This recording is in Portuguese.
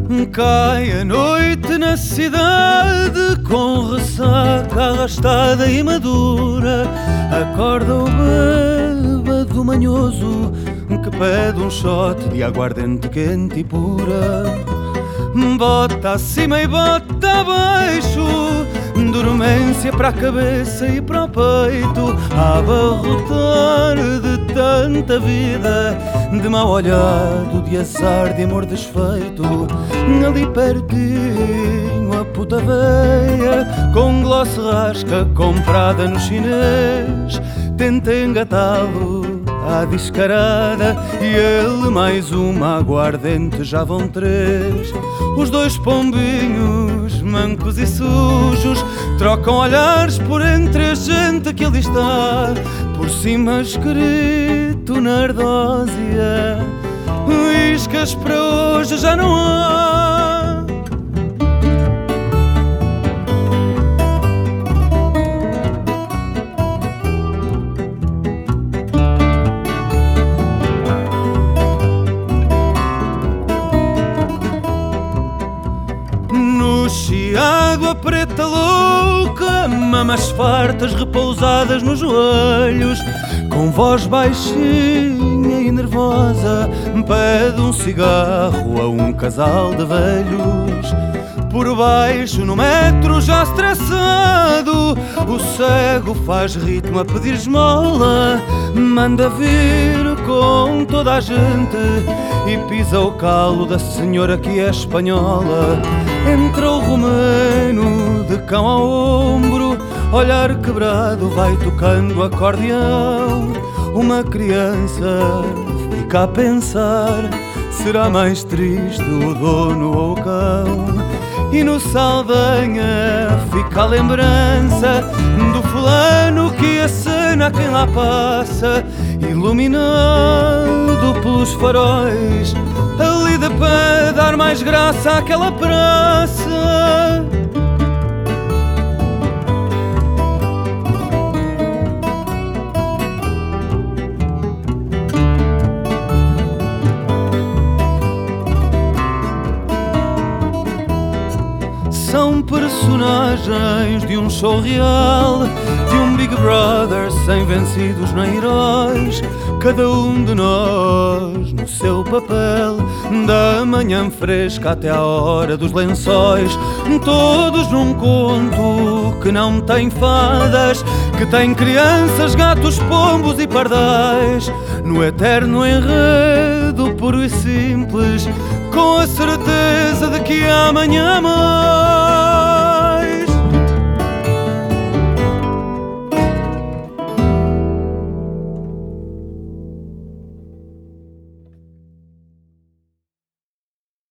Cai a noite na cidade com ressaca arrastada e madura. Acorda o bêbado manhoso que pede um shot de aguardente quente e pura. Bota acima e bota abaixo, dormência para a cabeça e para o peito, a abarrotar de tanta vida, de mau olhado, de azar, de amor desfeito. Ali pertinho a puta veia, com gloss rasca comprada no chinês, tenta engatá-lo à descarada, e ele mais uma aguardente, já vão três. Os dois pombinhos, mancos e sujos, trocam olhares por entre a gente que ali está. Por cima escrito na ardósia: iscas para hoje já não há. No chiado a preta louca, mamas fartas repousadas nos joelhos, com voz baixinha e nervosa, pede um cigarro a um casal de velhos. Por baixo no metro já estressado, o cego faz ritmo a pedir esmola, manda vir com toda a gente e pisa o calo da senhora que é espanhola. Entra o romeno de cão ao ombro, olhar quebrado, vai tocando acordeão. Uma criança fica a pensar: será mais triste o dono ou o cão? E no Saldanha fica a lembrança do fulano que acena quem lá passa, iluminado pelos faróis, ali de pé dar mais graça àquela praça. São personagens de um show real, de um Big Brother sem vencidos nem heróis. Cada um de nós no seu papel, da manhã fresca até à hora dos lençóis. Todos num conto que não tem fadas, que tem crianças, gatos, pombos e pardais, no eterno enredo puro e simples, com a certeza de que amanhã mais.